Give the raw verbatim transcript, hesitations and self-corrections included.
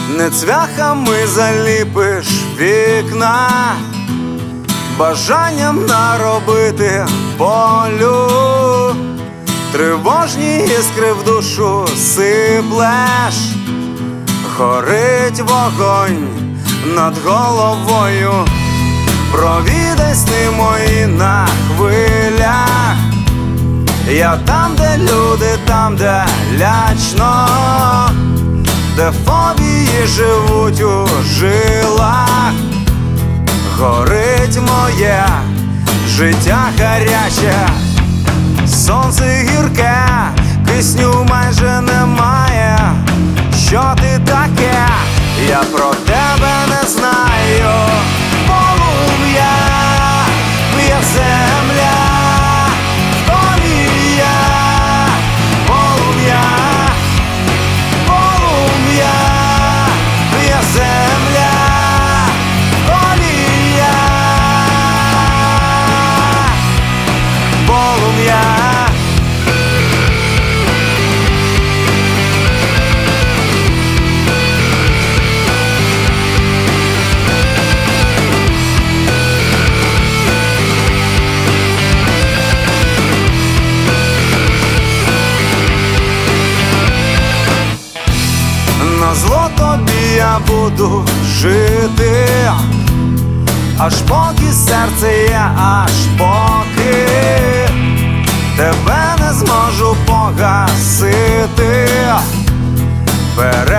Не цвяхами заліпиш вікна, бажанням наробити болю. Тривожні іскри в душу сиплеш, горить вогонь над головою. Провідай сни мої на хвилях. Я там, де люди, там, де лячно, де фобії живуть у жилах. Горить моє життя гаряче, сонце гірке, кисню майже немає. Що ти таке? Я про тебе не знаю. Полум'я б'є земля, полум'я, полум'я, полум'я б'є земля, полум'я, полум'я. Назло тобі я буду жити, аж поки серце є, аж поки тебе не зможу погасити. Перед